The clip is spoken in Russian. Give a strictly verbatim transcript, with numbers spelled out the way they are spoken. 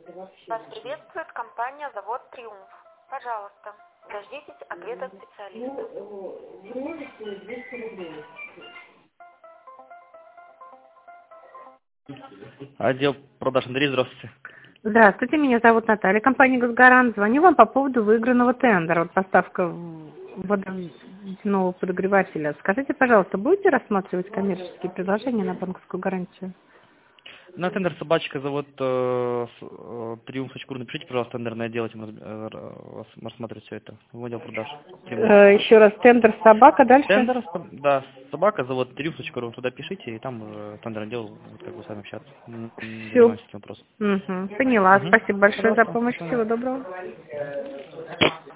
Вас приветствует компания «Завод Триумф». Пожалуйста, дождитесь ответа специалиста. Отдел продаж Андрей, здравствуйте. Здравствуйте, меня зовут Наталья, компания «Газгарант». Звоню вам по поводу выигранного тендера. Вот поставка водяного подогревателя. Скажите, пожалуйста, будете рассматривать коммерческие предложения на банковскую гарантию? На тендер собачка зовут э, э, Триумф точка ру. Напишите, пожалуйста, тендерное дело, этим раз- э, раз- рассматривать все это. В отдел продаж. Э, еще раз, тендер собака, дальше? Тендер, да, собака зовут Триумф точка ру. Туда пишите, и там уже тендерное дело, вот как бы сами общаться. М, м, Все. Занимаемся этим вопросом. Угу. Поняла. Угу. Спасибо большое за Пожалуйста, до помощь. свидания. Всего доброго.